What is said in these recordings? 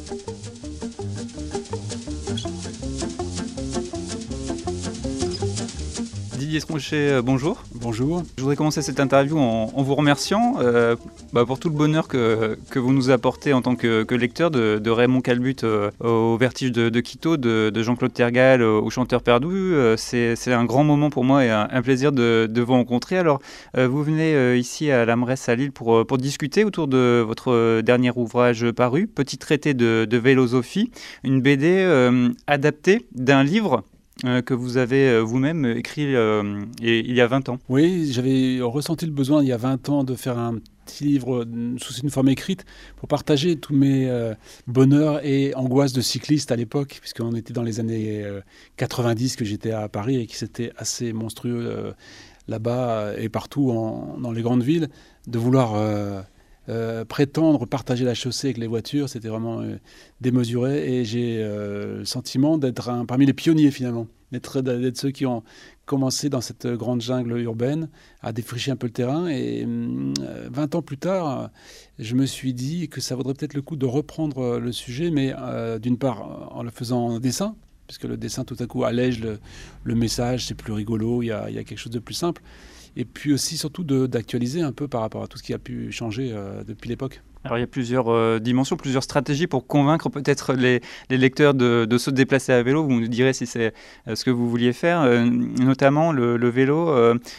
Didier Tronchet, bonjour. Bonjour. Je voudrais commencer cette interview en vous remerciant pour tout le bonheur que vous nous apportez en tant que lecteur de Raymond Calbutt au Vertige de Quito, de Jean-Claude Tergal au Chanteur perdu. C'est un grand moment pour moi et un plaisir de vous rencontrer. Alors, vous venez ici à l'Amresse à Lille pour discuter autour de votre dernier ouvrage paru, Petit traité de vélosophie, une BD adaptée d'un livre que vous avez vous-même écrit il y a 20 ans. Oui, j'avais ressenti le besoin il y a 20 ans de faire un petit livre sous une forme écrite pour partager tous mes bonheurs et angoisses de cycliste à l'époque, puisqu'on était dans les années 90 que j'étais à Paris et que c'était assez monstrueux là-bas et partout dans les grandes villes, de vouloir prétendre partager la chaussée avec les voitures, c'était vraiment démesuré et j'ai le sentiment d'être parmi les pionniers finalement, d'être ceux qui ont commencé dans cette grande jungle urbaine à défricher un peu le terrain et 20 ans plus tard, je me suis dit que ça vaudrait peut-être le coup de reprendre le sujet, mais d'une part en le faisant en dessin, puisque le dessin tout à coup allège le message, c'est plus rigolo, il y a quelque chose de plus simple. Et puis aussi, surtout, d'actualiser un peu par rapport à tout ce qui a pu changer depuis l'époque. Alors il y a plusieurs dimensions, plusieurs stratégies pour convaincre peut-être les lecteurs de se déplacer à vélo. Vous nous direz si c'est ce que vous vouliez faire. Notamment le vélo,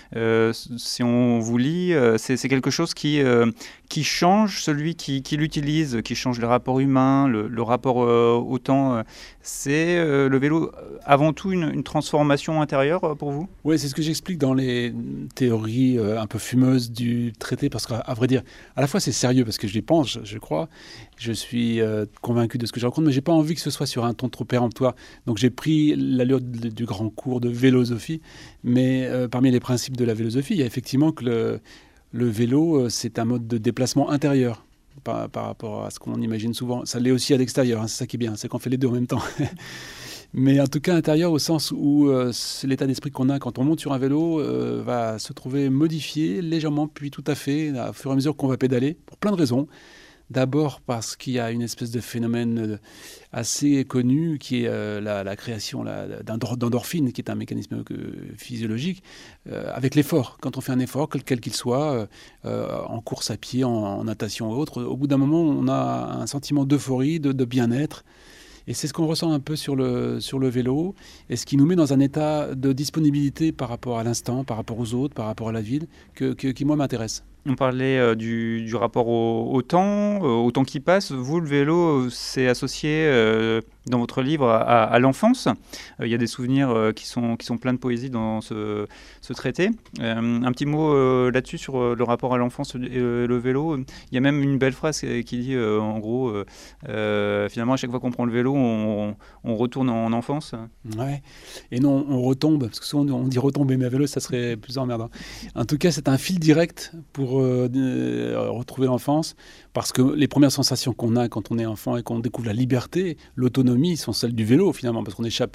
si on vous lit, c'est quelque chose qui change celui qui l'utilise, qui change le rapport humain, le rapport au temps. C'est le vélo avant tout une transformation intérieure pour vous ? Oui, c'est ce que j'explique dans les théories un peu fumeuses du traité, parce qu'à vrai dire, à la fois c'est sérieux parce que je les pense, je crois, je suis convaincu de ce que je raconte, mais j'ai pas envie que ce soit sur un ton trop péremptoire. Donc j'ai pris l'allure du grand cours de vélosophie, mais parmi les principes de la vélosophie, il y a effectivement que le vélo, c'est un mode de déplacement intérieur. Par rapport à ce qu'on imagine souvent. Ça l'est aussi à l'extérieur, hein, c'est ça qui est bien, c'est qu'on fait les deux en même temps. Mais en tout cas intérieur au sens où c'est l'état d'esprit qu'on a quand on monte sur un vélo va se trouver modifié légèrement, puis tout à fait, au fur et à mesure qu'on va pédaler, pour plein de raisons. D'abord parce qu'il y a une espèce de phénomène assez connu qui est la création d'endorphines, qui est un mécanisme physiologique, avec l'effort. Quand on fait un effort, quel qu'il soit, en course à pied, en natation ou autre, au bout d'un moment, on a un sentiment d'euphorie, de bien-être. Et c'est ce qu'on ressent un peu sur le vélo, et ce qui nous met dans un état de disponibilité par rapport à l'instant, par rapport aux autres, par rapport à la ville, qui moi m'intéresse. On parlait du rapport au temps qui passe. Vous, le vélo, c'est associé dans votre livre à l'enfance. Il y a des souvenirs qui sont pleins de poésie dans ce traité. Un petit mot là-dessus sur le rapport à l'enfance et le vélo. Il y a même une belle phrase qui dit, en gros, finalement, à chaque fois qu'on prend le vélo, on retourne en enfance. Ouais. Et non, on retombe, parce que souvent on dit retomber, mais à vélo, ça serait plus emmerdant. En tout cas, c'est un fil direct pour retrouver l'enfance, parce que les premières sensations qu'on a quand on est enfant et qu'on découvre la liberté, l'autonomie, sont celles du vélo finalement, parce qu'on échappe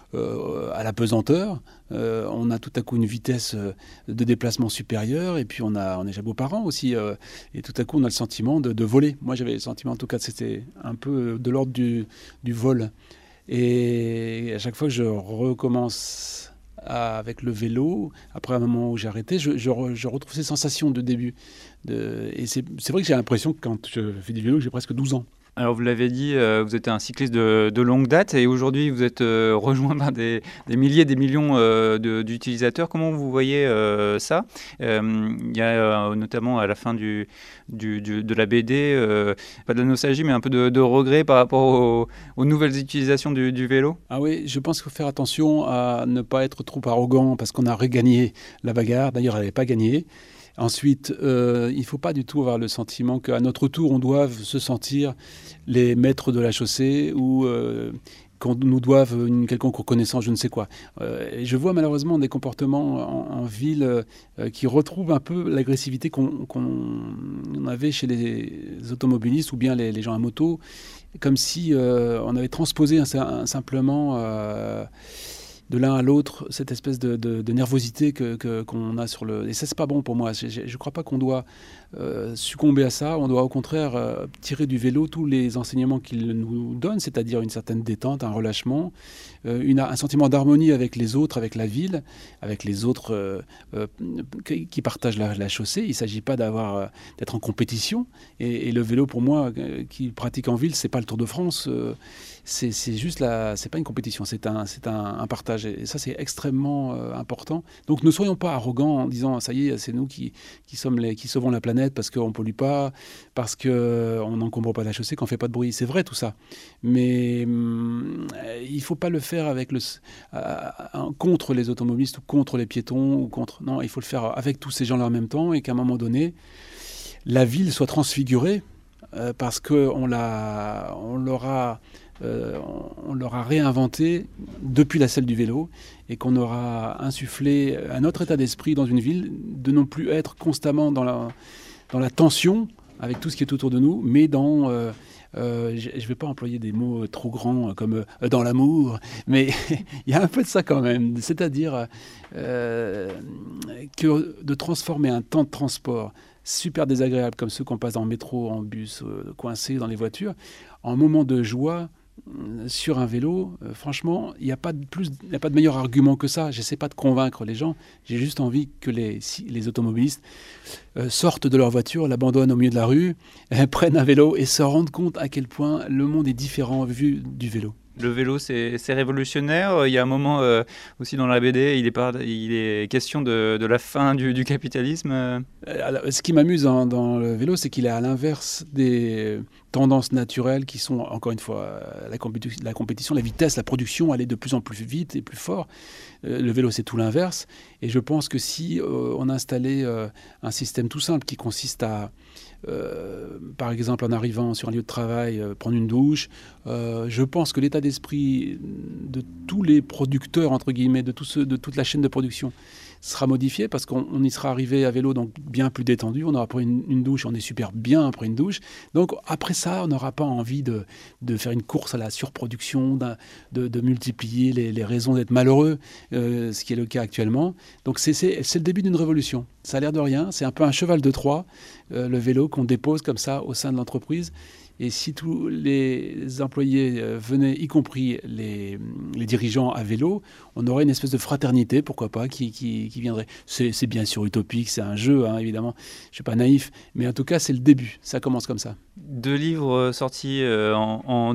à la pesanteur, on a tout à coup une vitesse de déplacement supérieure, et puis on échappe aux parents aussi, et tout à coup on a le sentiment de voler. Moi j'avais le sentiment en tout cas que c'était un peu de l'ordre du vol. Et à chaque fois que je recommence avec le vélo, après un moment où j'ai arrêté, je retrouve ces sensations de début. Et c'est vrai que j'ai l'impression que quand je fais du vélo, j'ai presque 12 ans. Alors vous l'avez dit, vous êtes un cycliste de longue date et aujourd'hui vous êtes rejoint par des milliers, des millions d'utilisateurs. Comment vous voyez ça ? Il y a notamment à la fin de la BD, pas de la nostalgie mais un peu de regret par rapport aux nouvelles utilisations du vélo. Ah oui, je pense qu'il faut faire attention à ne pas être trop arrogant parce qu'on a regagné la bagarre. D'ailleurs, elle n'avait pas gagné. Ensuite, il ne faut pas du tout avoir le sentiment qu'à notre tour, on doive se sentir les maîtres de la chaussée ou qu'on nous doive une quelconque reconnaissance, je ne sais quoi. Et je vois malheureusement des comportements en ville qui retrouvent un peu l'agressivité qu'on avait chez les automobilistes ou bien les gens à moto, comme si on avait transposé simplement de l'un à l'autre, cette espèce de nervosité qu'on a sur le... Et ça, c'est pas bon pour moi. Je crois pas qu'on doit succomber à ça. On doit au contraire tirer du vélo tous les enseignements qu'il nous donne, c'est-à-dire une certaine détente, un relâchement, un sentiment d'harmonie avec les autres, avec la ville, avec les autres qui partagent la chaussée. Il ne s'agit pas d'être en compétition. Et le vélo, pour moi, qui pratique en ville, c'est pas le Tour de France. C'est juste c'est pas une compétition, c'est un partage. Et ça, c'est extrêmement important. Donc, ne soyons pas arrogants en disant ça y est, c'est nous qui sauvons la planète parce qu'on ne pollue pas, parce qu'on n'encombre pas la chaussée, qu'on ne fait pas de bruit. C'est vrai tout ça. Mais il ne faut pas le faire contre les automobilistes ou contre les piétons. Non, il faut le faire avec tous ces gens-là en même temps et qu'à un moment donné, la ville soit transfigurée parce qu'on leur a réinventé depuis la selle du vélo et qu'on aura insufflé un autre état d'esprit dans une ville, de non plus être constamment dans la tension avec tout ce qui est autour de nous, mais dans... je ne vais pas employer des mots trop grands comme dans l'amour, mais il y a un peu de ça quand même. C'est-à-dire que de transformer un temps de transport super désagréable comme ceux qu'on passe en métro, en bus, coincés dans les voitures, en moment de joie sur un vélo, franchement, il n'y a pas de meilleur argument que ça. Je n'essaie pas de convaincre les gens, j'ai juste envie que les automobilistes sortent de leur voiture, l'abandonnent au milieu de la rue, prennent un vélo et se rendent compte à quel point le monde est différent vu du vélo. Le vélo, c'est révolutionnaire. Il y a un moment aussi dans la BD, il est question de la fin du capitalisme. Alors, ce qui m'amuse dans le vélo, c'est qu'il est à l'inverse des tendances naturelles qui sont, encore une fois, la compétition, la vitesse, la production, aller de plus en plus vite et plus fort. Le vélo, c'est tout l'inverse. Et je pense que si on installait un système tout simple qui consiste à, par exemple, en arrivant sur un lieu de travail, prendre une douche, je pense que l'état d'esprit de tous les producteurs, entre guillemets, de toute la chaîne de production sera modifié parce qu'on y sera arrivé à vélo, donc bien plus détendu. On aura pris une douche, on est super bien après une douche. Donc après ça, on n'aura pas envie de faire une course à la surproduction, de multiplier les raisons d'être malheureux, ce qui est le cas actuellement. Donc c'est le début d'une révolution. Ça a l'air de rien, c'est un peu un cheval de Troie, le vélo qu'on dépose comme ça au sein de l'entreprise. Et si tous les employés venaient, y compris les dirigeants à vélo, on aurait une espèce de fraternité, pourquoi pas, qui viendrait. C'est bien sûr utopique, c'est un jeu, hein, évidemment. Je ne suis pas naïf, mais en tout cas, c'est le début. Ça commence comme ça. 2 livres sortis en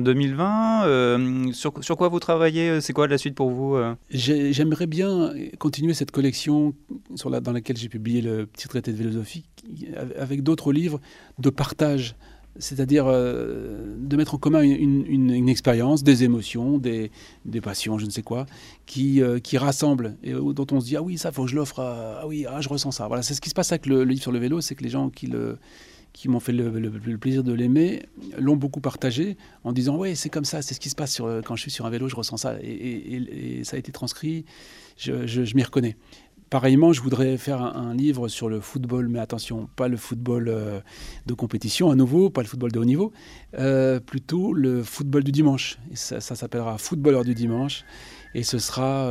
2020. Sur quoi vous travaillez? C'est quoi la suite pour vous? J'aimerais bien continuer cette collection dans laquelle j'ai publié le petit traité de philosophie, avec d'autres livres de partage. C'est-à-dire de mettre en commun une expérience, des émotions, des passions, je ne sais quoi, qui rassemblent et dont on se dit « Ah oui, ça, il faut que je l'offre, je ressens ça ». Voilà, c'est ce qui se passe avec le livre sur le vélo, c'est que les gens qui m'ont fait le plaisir de l'aimer l'ont beaucoup partagé en disant « Oui, c'est comme ça, c'est ce qui se passe quand je suis sur un vélo, je ressens ça ». Et ça a été transcrit, je m'y reconnais. Pareillement, je voudrais faire un livre sur le football, mais attention, pas le football de compétition à nouveau, pas le football de haut niveau, plutôt le football du dimanche. Et ça s'appellera Footballeur du dimanche, et ce sera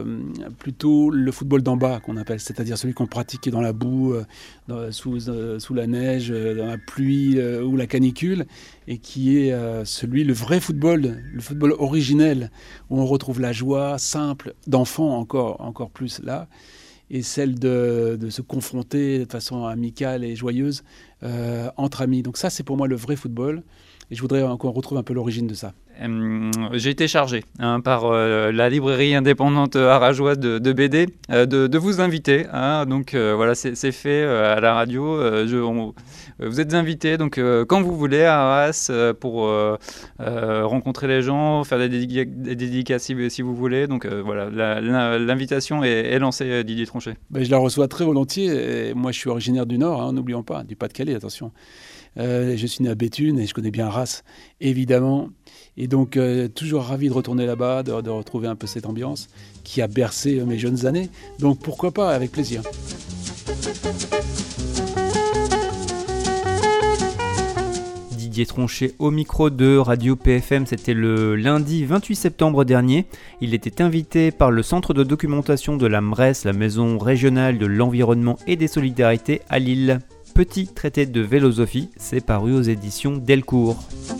plutôt le football d'en bas qu'on appelle, c'est-à-dire celui qu'on pratique dans la boue, sous la neige, dans la pluie ou la canicule, et qui est le vrai football, le football originel, où on retrouve la joie simple d'enfant encore plus là, et celle de se confronter de façon amicale et joyeuse entre amis. Donc ça, c'est pour moi le vrai football. Et je voudrais qu'on retrouve un peu l'origine de ça. J'ai été chargé par la librairie indépendante arageoise de BD de vous inviter. Donc voilà, c'est fait à la radio. Vous êtes invités donc quand vous voulez à Arras pour rencontrer les gens, faire des dédicaces si vous voulez. Donc voilà, l'invitation est lancée, Didier Tronchet. Je la reçois très volontiers. Et moi, je suis originaire du Nord, n'oublions pas, du Pas-de-Calais, attention. Je suis né à Béthune et je connais bien Arras, évidemment. Et donc, toujours ravi de retourner là-bas, de retrouver un peu cette ambiance qui a bercé mes jeunes années. Donc, pourquoi pas, avec plaisir. Didier Tronchet au micro de Radio PFM, c'était le lundi 28 septembre dernier. Il était invité par le Centre de documentation de la MRES, la Maison régionale de l'environnement et des solidarités à Lille. Petit traité de philosophie, c'est paru aux éditions Delcourt.